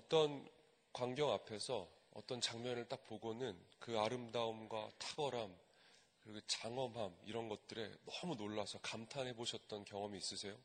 어떤 광경 앞에서 어떤 장면을 딱 보고는 그 아름다움과 탁월함, 그리고 장엄함 이런 것들에 너무 놀라서 감탄해 보셨던 경험이 있으세요?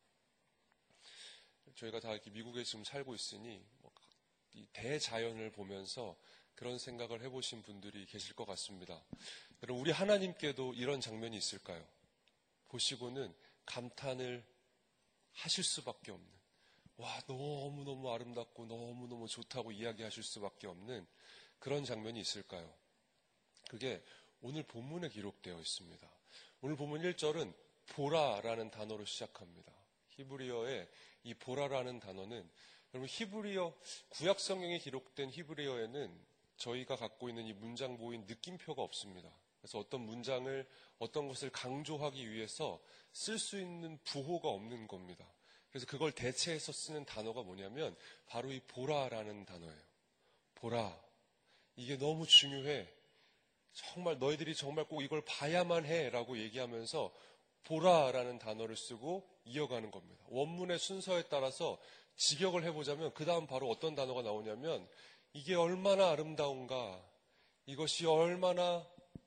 저희가 다 이렇게 미국에 지금 살고 있으니 이 대자연을 보면서 그런 생각을 해보신 분들이 계실 것 같습니다. 여러분, 우리 하나님께도 이런 장면이 있을까요? 보시고는 감탄을 하실 수밖에 없는, 와, 너무너무 아름답고 너무너무 좋다고 이야기하실 수밖에 없는 그런 장면이 있을까요? 그게 오늘 본문에 기록되어 있습니다. 오늘 본문 1절은 보라라는 단어로 시작합니다. 히브리어의 이 보라라는 단어는, 여러분, 히브리어, 구약 성경에 기록된 히브리어에는 저희가 갖고 있는 이 문장 모인 느낌표가 없습니다. 그래서 어떤 문장을, 어떤 것을 강조하기 위해서 쓸 수 있는 부호가 없는 겁니다. 그래서 그걸 대체해서 쓰는 단어가 뭐냐면 바로 이 보라라는 단어예요. 보라. 이게 너무 중요해. 정말 너희들이 정말 꼭 이걸 봐야만 해라고 얘기하면서 보라라는 단어를 쓰고 이어가는 겁니다. 원문의 순서에 따라서 직역을 해보자면 그 다음 바로 어떤 단어가 나오냐면 이게 얼마나 아름다운가, 이것이 얼마나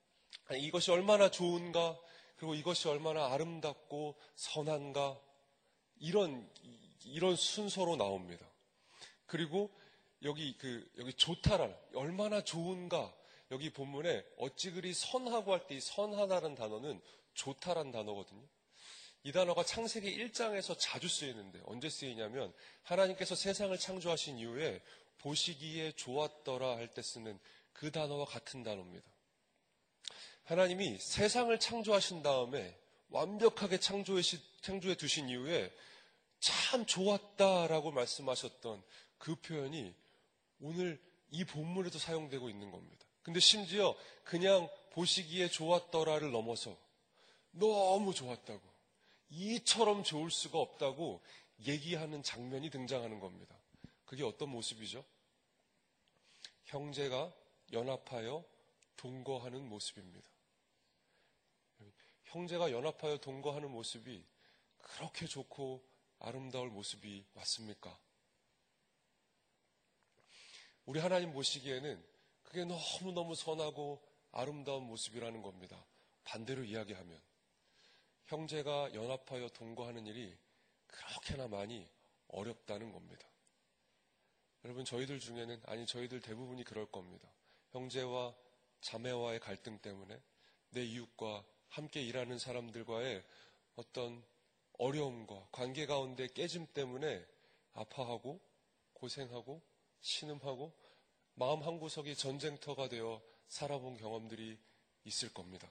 좋은가, 그리고 이것이 얼마나 아름답고 선한가, 이런 순서로 나옵니다. 그리고 여기 좋다란, 얼마나 좋은가, 여기 본문에 어찌 그리 선하고 할 때 이 선하다는 단어는 좋다란 단어거든요. 이 단어가 창세기 1장에서 자주 쓰이는데 언제 쓰이냐면 하나님께서 세상을 창조하신 이후에 보시기에 좋았더라 할 때 쓰는 그 단어와 같은 단어입니다. 하나님이 세상을 창조하신 다음에 완벽하게 창조해 두신 이후에 참 좋았다라고 말씀하셨던 그 표현이 오늘 이 본문에도 사용되고 있는 겁니다. 근데 심지어 그냥 보시기에 좋았더라를 넘어서 너무 좋았다고, 이처럼 좋을 수가 없다고 얘기하는 장면이 등장하는 겁니다. 그게 어떤 모습이죠? 형제가 연합하여 동거하는 모습입니다. 형제가 연합하여 동거하는 모습이 그렇게 좋고 아름다울 모습이 맞습니까? 우리 하나님 보시기에는 그게 너무너무 선하고 아름다운 모습이라는 겁니다. 반대로 이야기하면 형제가 연합하여 동거하는 일이 그렇게나 많이 어렵다는 겁니다. 여러분, 저희들 중에는, 아니 저희들 대부분이 그럴 겁니다. 형제와 자매와의 갈등 때문에 내 이웃과 함께 일하는 사람들과의 어떤 어려움과 관계 가운데 깨짐 때문에 아파하고 고생하고 신음하고 마음 한구석이 전쟁터가 되어 살아본 경험들이 있을 겁니다.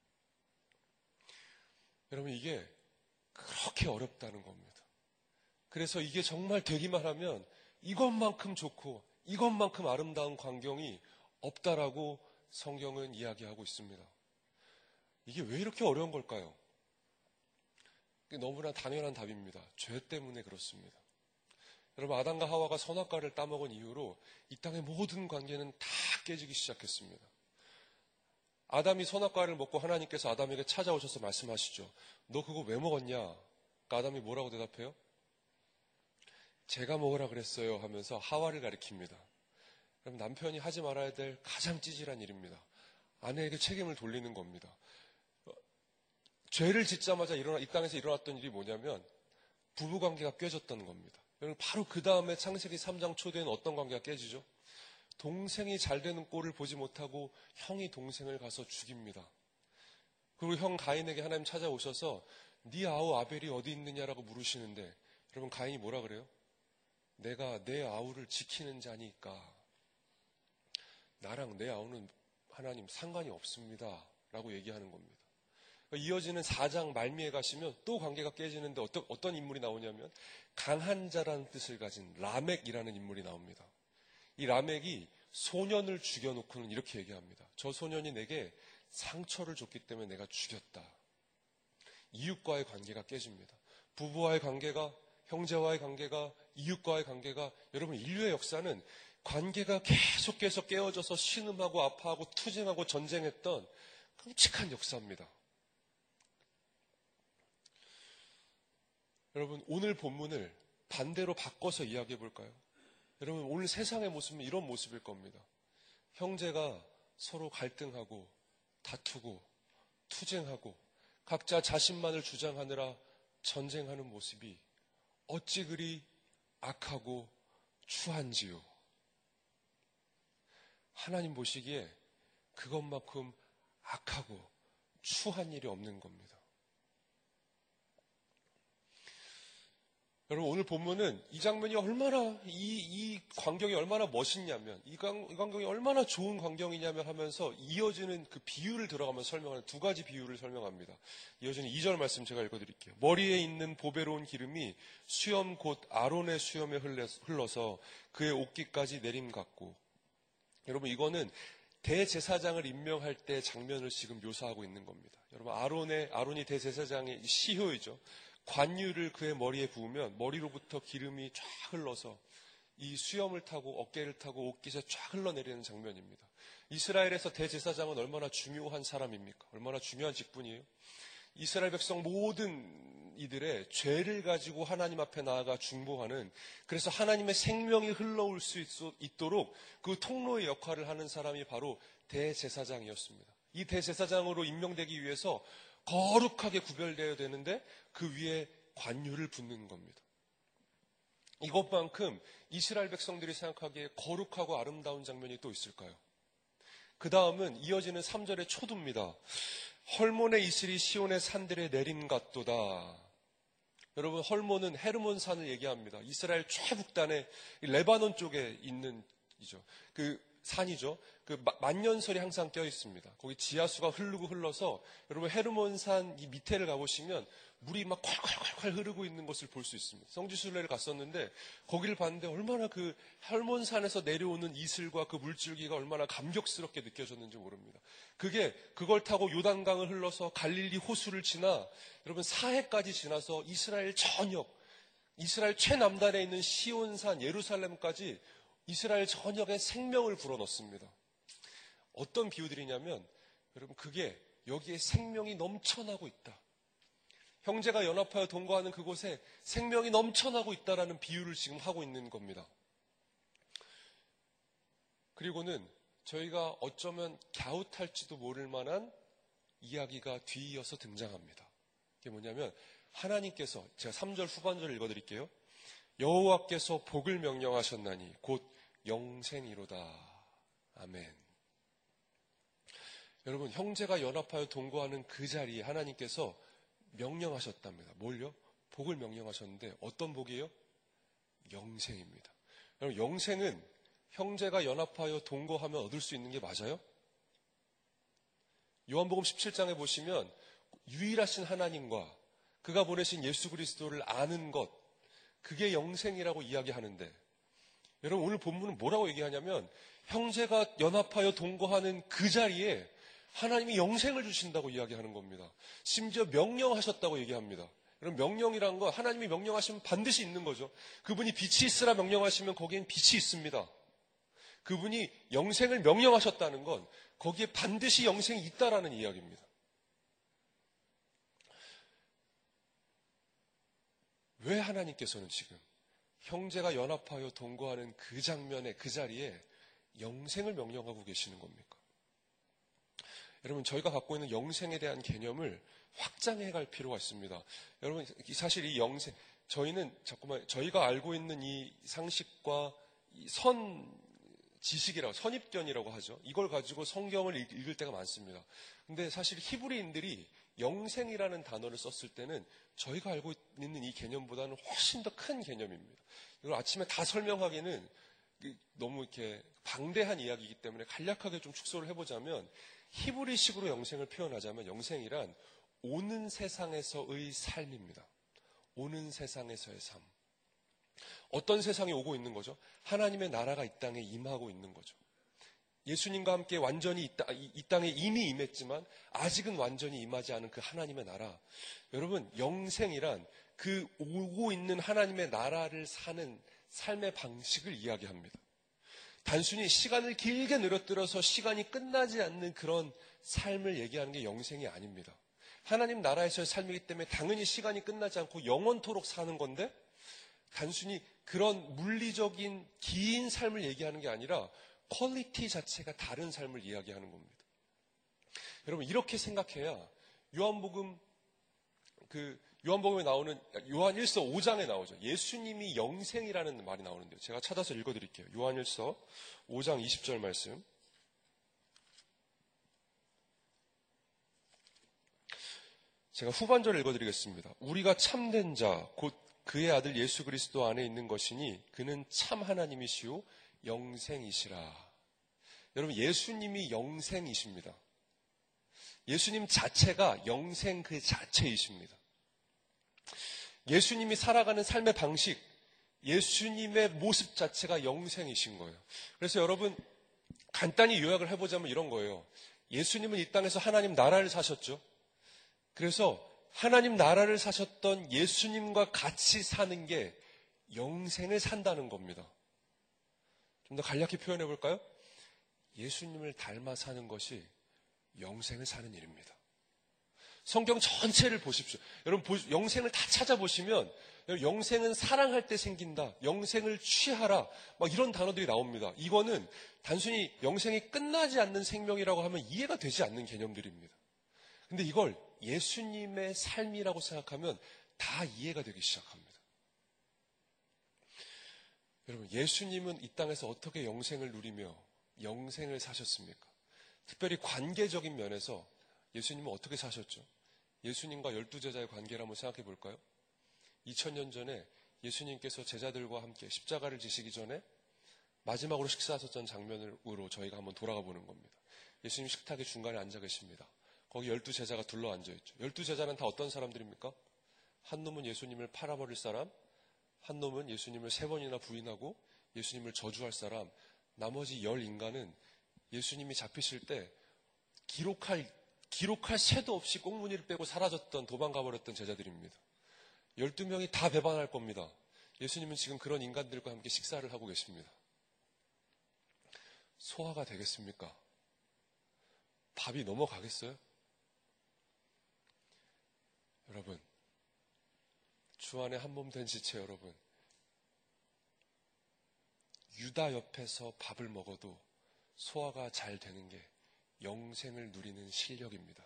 여러분, 이게 그렇게 어렵다는 겁니다. 그래서 이게 정말 되기만 하면 이것만큼 좋고 이것만큼 아름다운 광경이 없다라고 성경은 이야기하고 있습니다. 이게 왜 이렇게 어려운 걸까요? 너무나 당연한 답입니다. 죄 때문에 그렇습니다. 여러분, 아담과 하와가 선악과를 따먹은 이후로 이 땅의 모든 관계는 다 깨지기 시작했습니다. 아담이 선악과를 먹고 하나님께서 아담에게 찾아오셔서 말씀하시죠. 너 그거 왜 먹었냐? 그러니까 아담이 뭐라고 대답해요? 제가 먹으라 그랬어요 하면서 하와를 가리킵니다. 그럼 남편이 하지 말아야 될 가장 찌질한 일입니다. 아내에게 책임을 돌리는 겁니다. 죄를 짓자마자 이 땅에서 일어났던 일이 뭐냐면 부부관계가 깨졌던 겁니다. 여러분, 바로 그 다음에 창세기 3장 초대에는 어떤 관계가 깨지죠? 동생이 잘 되는 꼴을 보지 못하고 형이 동생을 가서 죽입니다. 그리고 형 가인에게 하나님 찾아오셔서 네 아우 아벨이 어디 있느냐라고 물으시는데, 여러분, 가인이 뭐라 그래요? 내가 내 아우를 지키는 자니까 나랑 내 아우는 하나님 상관이 없습니다 라고 얘기하는 겁니다. 이어지는 4장 말미에 가시면 또 관계가 깨지는데 어떤 인물이 나오냐면 강한 자라는 뜻을 가진 라멕이라는 인물이 나옵니다. 이 라멕이 소년을 죽여놓고는 이렇게 얘기합니다. 저 소년이 내게 상처를 줬기 때문에 내가 죽였다. 이웃과의 관계가 깨집니다. 부부와의 관계가, 형제와의 관계가, 이웃과의 관계가, 여러분, 인류의 역사는 관계가 계속해서 깨어져서 신음하고 아파하고 투쟁하고 전쟁했던 끔찍한 역사입니다. 여러분, 오늘 본문을 반대로 바꿔서 이야기해 볼까요? 여러분, 오늘 세상의 모습은 이런 모습일 겁니다. 형제가 서로 갈등하고 다투고 투쟁하고 각자 자신만을 주장하느라 전쟁하는 모습이 어찌 그리 악하고 추한지요. 하나님 보시기에 그것만큼 악하고 추한 일이 없는 겁니다. 여러분, 오늘 본문은 이 장면이 얼마나, 이 광경이 얼마나 멋있냐면, 이 광경이 얼마나 좋은 광경이냐면 하면서 이어지는 그 비유를 들어가면서 설명하는 두 가지 비유를 설명합니다. 이어지는 2절 말씀 제가 읽어드릴게요. 머리에 있는 보배로운 기름이 수염 곧 아론의 수염에 흘러서 그의 옷깃까지 내림 같고. 여러분, 이거는 대제사장을 임명할 때 장면을 지금 묘사하고 있는 겁니다. 여러분, 아론이 대제사장의 시효이죠. 관유를 그의 머리에 부으면 머리로부터 기름이 쫙 흘러서 이 수염을 타고 어깨를 타고 옷깃에 쫙 흘러내리는 장면입니다. 이스라엘에서 대제사장은 얼마나 중요한 사람입니까? 얼마나 중요한 직분이에요? 이스라엘 백성 모든 이들의 죄를 가지고 하나님 앞에 나아가 중보하는, 그래서 하나님의 생명이 흘러올 수 있도록 그 통로의 역할을 하는 사람이 바로 대제사장이었습니다. 이 대제사장으로 임명되기 위해서 거룩하게 구별되어야 되는데 그 위에 관유를 붓는 겁니다. 이것만큼 이스라엘 백성들이 생각하기에 거룩하고 아름다운 장면이 또 있을까요? 그 다음은 이어지는 3절의 초두입니다. 헐몬의 이슬이 시온의 산들에 내림 같도다. 여러분, 헐몬은 헤르몬 산을 얘기합니다. 이스라엘 최북단의 레바논 쪽에 있는 그 산이죠. 그 만년설이 항상 껴 있습니다. 거기 지하수가 흘러서 여러분 헤르몬산 이 밑에를 가보시면 물이 막 콸콸콸콸 흐르고 있는 것을 볼 수 있습니다. 성지순례를 갔었는데 거기를 봤는데 얼마나 그 헐몬산에서 내려오는 이슬과 그 물줄기가 얼마나 감격스럽게 느껴졌는지 모릅니다. 그걸 타고 요단강을 흘러서 갈릴리 호수를 지나 여러분 사해까지 지나서 이스라엘 전역, 이스라엘 최남단에 있는 시온산 예루살렘까지 이스라엘 전역에 생명을 불어넣습니다. 어떤 비유들이냐면 여러분 그게 여기에 생명이 넘쳐나고 있다. 형제가 연합하여 동거하는 그곳에 생명이 넘쳐나고 있다라는 비유를 지금 하고 있는 겁니다. 그리고는 저희가 어쩌면 갸웃할지도 모를 만한 이야기가 뒤이어서 등장합니다. 그게 뭐냐면 하나님께서, 제가 3절 후반절을 읽어드릴게요. 여호와께서 복을 명령하셨나니 곧 영생이로다. 아멘. 여러분, 형제가 연합하여 동거하는 그 자리에 하나님께서 명령하셨답니다. 뭘요? 복을 명령하셨는데 어떤 복이에요? 영생입니다. 여러분, 영생은 형제가 연합하여 동거하면 얻을 수 있는 게 맞아요? 요한복음 17장에 보시면 유일하신 하나님과 그가 보내신 예수 그리스도를 아는 것, 그게 영생이라고 이야기하는데, 여러분 오늘 본문은 뭐라고 얘기하냐면 형제가 연합하여 동거하는 그 자리에 하나님이 영생을 주신다고 이야기하는 겁니다. 심지어 명령하셨다고 얘기합니다. 여러분, 명령이란 건 하나님이 명령하시면 반드시 있는 거죠. 그분이 빛이 있으라 명령하시면 거기엔 빛이 있습니다. 그분이 영생을 명령하셨다는 건 거기에 반드시 영생이 있다라는 이야기입니다. 왜 하나님께서는 지금 형제가 연합하여 동거하는 그 장면에, 그 자리에 영생을 명령하고 계시는 겁니까? 여러분, 저희가 갖고 있는 영생에 대한 개념을 확장해 갈 필요가 있습니다. 여러분, 사실 이 영생, 저희가 알고 있는 이 상식과 이 선입견이라고 하죠. 이걸 가지고 성경을 읽을 때가 많습니다. 근데 사실 히브리인들이 영생이라는 단어를 썼을 때는 저희가 알고 있는 이 개념보다는 훨씬 더 큰 개념입니다. 이걸 아침에 다 설명하기는 너무 이렇게 방대한 이야기이기 때문에 간략하게 좀 축소를 해보자면, 히브리식으로 영생을 표현하자면 영생이란 오는 세상에서의 삶입니다. 오는 세상에서의 삶. 어떤 세상이 오고 있는 거죠? 하나님의 나라가 이 땅에 임하고 있는 거죠. 예수님과 함께 완전히 이 땅에 이미 임했지만 아직은 완전히 임하지 않은 그 하나님의 나라. 여러분, 영생이란 그 오고 있는 하나님의 나라를 사는 삶의 방식을 이야기합니다. 단순히 시간을 길게 늘어뜨려서 시간이 끝나지 않는 그런 삶을 얘기하는 게 영생이 아닙니다. 하나님 나라에서의 삶이기 때문에 당연히 시간이 끝나지 않고 영원토록 사는 건데, 단순히 그런 물리적인 긴 삶을 얘기하는 게 아니라 퀄리티 자체가 다른 삶을 이야기하는 겁니다. 여러분, 이렇게 생각해야 요한복음에 나오는 요한 1서 5장에 나오죠. 예수님이 영생이라는 말이 나오는데요. 제가 찾아서 읽어드릴게요. 요한 1서 5장 20절 말씀. 제가 후반절을 읽어드리겠습니다. 우리가 참된 자, 곧 그의 아들 예수 그리스도 안에 있는 것이니 그는 참 하나님이시오 영생이시라. 여러분, 예수님이 영생이십니다. 예수님 자체가 영생 그 자체이십니다. 예수님이 살아가는 삶의 방식, 예수님의 모습 자체가 영생이신 거예요. 그래서 여러분, 간단히 요약을 해보자면 이런 거예요. 예수님은 이 땅에서 하나님 나라를 사셨죠. 그래서 하나님 나라를 사셨던 예수님과 같이 사는 게 영생을 산다는 겁니다. 좀 더 간략히 표현해 볼까요? 예수님을 닮아 사는 것이 영생을 사는 일입니다. 성경 전체를 보십시오. 여러분, 영생을 다 찾아보시면 영생은 사랑할 때 생긴다, 영생을 취하라, 막 이런 단어들이 나옵니다. 이거는 단순히 영생이 끝나지 않는 생명이라고 하면 이해가 되지 않는 개념들입니다. 근데 이걸 예수님의 삶이라고 생각하면 다 이해가 되기 시작합니다. 여러분, 예수님은 이 땅에서 어떻게 영생을 누리며 영생을 사셨습니까? 특별히 관계적인 면에서 예수님은 어떻게 사셨죠? 예수님과 12제자의 관계를 한번 생각해 볼까요? 2000년 전에 예수님께서 제자들과 함께 십자가를 지시기 전에 마지막으로 식사하셨던 장면으로 저희가 한번 돌아가 보는 겁니다. 예수님 식탁의 중간에 앉아 계십니다. 거기 12제자가 둘러 앉아있죠. 12제자는 다 어떤 사람들입니까? 한 놈은 예수님을 팔아버릴 사람, 한 놈은 예수님을 3번이나 부인하고 예수님을 저주할 사람, 나머지 10인간은 예수님이 잡히실 때 기록할 새도 없이 꽁무니를 빼고 사라졌던, 도망가버렸던 제자들입니다. 12명이 다 배반할 겁니다. 예수님은 지금 그런 인간들과 함께 식사를 하고 계십니다. 소화가 되겠습니까? 밥이 넘어가겠어요? 여러분, 주 안에 한 몸 된 지체 여러분, 유다 옆에서 밥을 먹어도 소화가 잘 되는 게 영생을 누리는 실력입니다.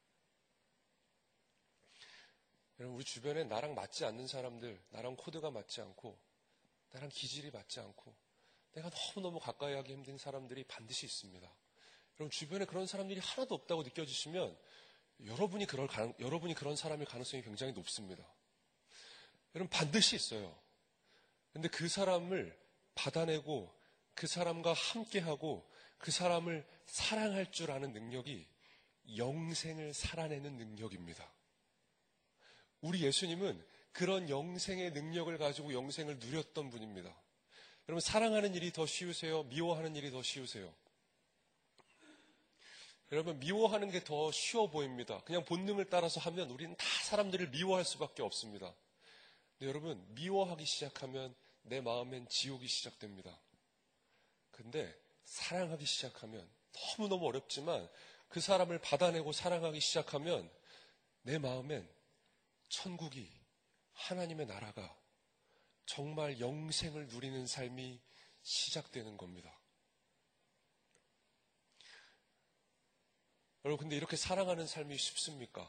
여러분, 우리 주변에 나랑 맞지 않는 사람들, 나랑 코드가 맞지 않고 나랑 기질이 맞지 않고 내가 너무너무 가까이 하기 힘든 사람들이 반드시 있습니다. 여러분, 주변에 그런 사람들이 하나도 없다고 느껴지시면 여러분이 그런 사람일 가능성이 굉장히 높습니다. 여러분, 반드시 있어요. 근데 그 사람을 받아내고 그 사람과 함께하고 그 사람을 사랑할 줄 아는 능력이 영생을 살아내는 능력입니다. 우리 예수님은 그런 영생의 능력을 가지고 영생을 누렸던 분입니다. 여러분, 사랑하는 일이 더 쉬우세요? 미워하는 일이 더 쉬우세요? 여러분, 미워하는 게 더 쉬워 보입니다. 그냥 본능을 따라서 하면 우리는 다 사람들을 미워할 수밖에 없습니다. 근데 여러분, 미워하기 시작하면 내 마음엔 지옥이 시작됩니다. 근데 사랑하기 시작하면 너무너무 어렵지만 그 사람을 받아내고 사랑하기 시작하면 내 마음엔 천국이, 하나님의 나라가, 정말 영생을 누리는 삶이 시작되는 겁니다. 여러분, 근데 이렇게 사랑하는 삶이 쉽습니까?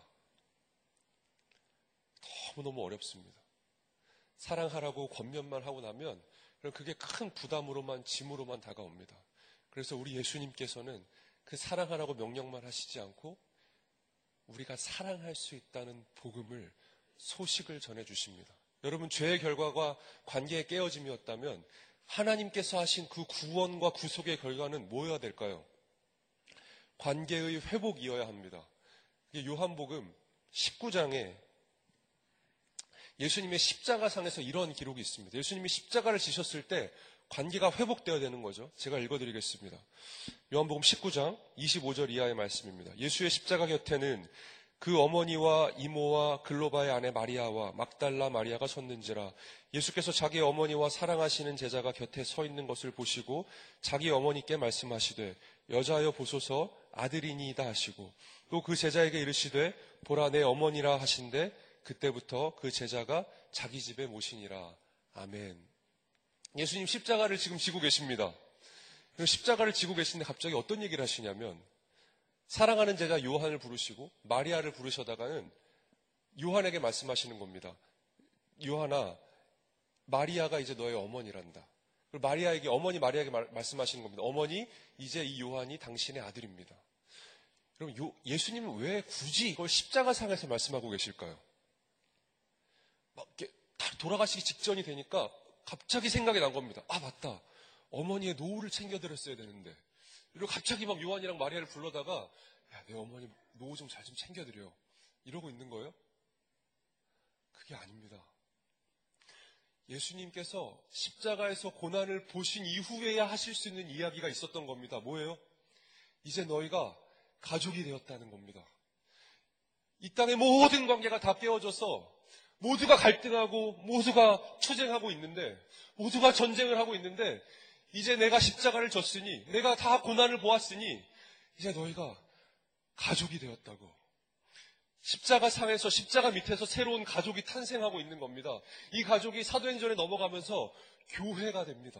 너무너무 어렵습니다. 사랑하라고 권면만 하고 나면 그게 큰 부담으로만, 짐으로만 다가옵니다. 그래서 우리 예수님께서는 그 사랑하라고 명령만 하시지 않고 우리가 사랑할 수 있다는 복음을, 소식을 전해주십니다. 여러분, 죄의 결과가 관계의 깨어짐이었다면 하나님께서 하신 그 구원과 구속의 결과는 뭐여야 될까요? 관계의 회복이어야 합니다. 요한복음 19장에 예수님의 십자가상에서 이런 기록이 있습니다. 예수님이 십자가를 지셨을 때 관계가 회복되어야 되는 거죠. 제가 읽어드리겠습니다. 요한복음 19장 25절 이하의 말씀입니다. 예수의 십자가 곁에는 그 어머니와 이모와 글로바의 아내 마리아와 막달라 마리아가 섰는지라. 예수께서 자기 어머니와 사랑하시는 제자가 곁에 서 있는 것을 보시고 자기 어머니께 말씀하시되 여자여 보소서 아들이니이다 하시고 또 그 제자에게 이르시되 보라 내 어머니라 하신대 그때부터 그 제자가 자기 집에 모시니라. 아멘. 예수님 십자가를 지금 지고 계십니다. 그리고 십자가를 지고 계시는데 갑자기 어떤 얘기를 하시냐면 사랑하는 제자 요한을 부르시고 마리아를 부르셔다가는 요한에게 말씀하시는 겁니다. 요한아, 마리아가 이제 너의 어머니란다. 그리고 어머니 마리아에게 말씀하시는 겁니다. 어머니, 이제 이 요한이 당신의 아들입니다. 그럼 예수님은 왜 굳이 이걸 십자가상에서 말씀하고 계실까요? 막 이렇게 돌아가시기 직전이 되니까 갑자기 생각이 난 겁니다. 아, 맞다. 어머니의 노후를 챙겨드렸어야 되는데. 그리고 갑자기 막 요한이랑 마리아를 불러다가 야, 내 어머니 노후 좀 잘 좀 챙겨드려. 이러고 있는 거예요? 그게 아닙니다. 예수님께서 십자가에서 고난을 보신 이후에야 하실 수 있는 이야기가 있었던 겁니다. 뭐예요? 이제 너희가 가족이 되었다는 겁니다. 이 땅의 모든 관계가 다 깨어져서 모두가 갈등하고 모두가 투쟁하고 있는데 모두가 전쟁을 하고 있는데 이제 내가 십자가를 졌으니 내가 다 고난을 보았으니 이제 너희가 가족이 되었다고. 십자가 상에서 십자가 밑에서 새로운 가족이 탄생하고 있는 겁니다. 이 가족이 사도행전에 넘어가면서 교회가 됩니다.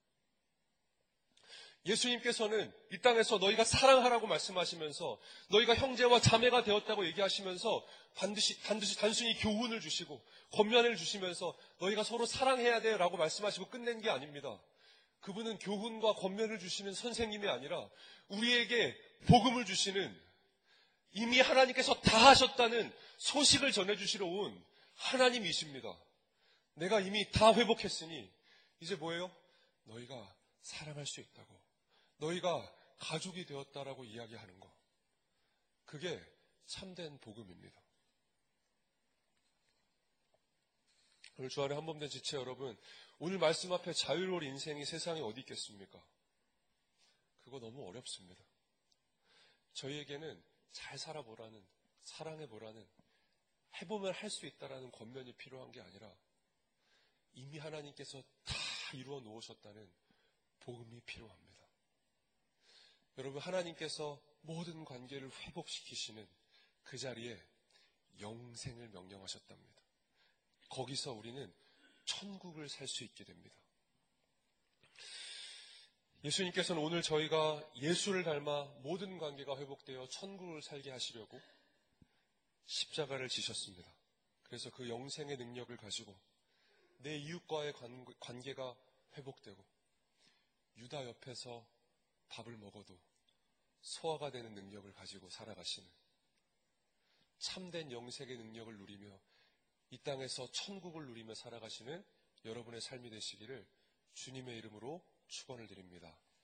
예수님께서는 이 땅에서 너희가 사랑하라고 말씀하시면서 너희가 형제와 자매가 되었다고 얘기하시면서 단순히 교훈을 주시고 권면을 주시면서 너희가 서로 사랑해야 돼 라고 말씀하시고 끝낸 게 아닙니다. 그분은 교훈과 권면을 주시는 선생님이 아니라 우리에게 복음을 주시는 이미 하나님께서 다 하셨다는 소식을 전해주시러 온 하나님이십니다. 내가 이미 다 회복했으니 이제 뭐예요? 너희가 사랑할 수 있다고. 너희가 가족이 되었다라고 이야기하는 거. 그게 참된 복음입니다. 오늘 주안에 한몸된 지체 여러분, 오늘 말씀 앞에 자유로운 인생이 세상에 어디 있겠습니까? 그거 너무 어렵습니다. 저희에게는 잘 살아보라는, 사랑해보라는, 해보면 할 수 있다라는 권면이 필요한 게 아니라 이미 하나님께서 다 이루어 놓으셨다는 복음이 필요합니다. 여러분, 하나님께서 모든 관계를 회복시키시는 그 자리에 영생을 명령하셨답니다. 거기서 우리는 천국을 살 수 있게 됩니다. 예수님께서는 오늘 저희가 예수를 닮아 모든 관계가 회복되어 천국을 살게 하시려고 십자가를 지셨습니다. 그래서 그 영생의 능력을 가지고 내 이웃과의 관계가 회복되고 유다 옆에서 밥을 먹어도 소화가 되는 능력을 가지고 살아가시는 참된 영생의 능력을 누리며 이 땅에서 천국을 누리며 살아가시는 여러분의 삶이 되시기를 주님의 이름으로 축원을 드립니다.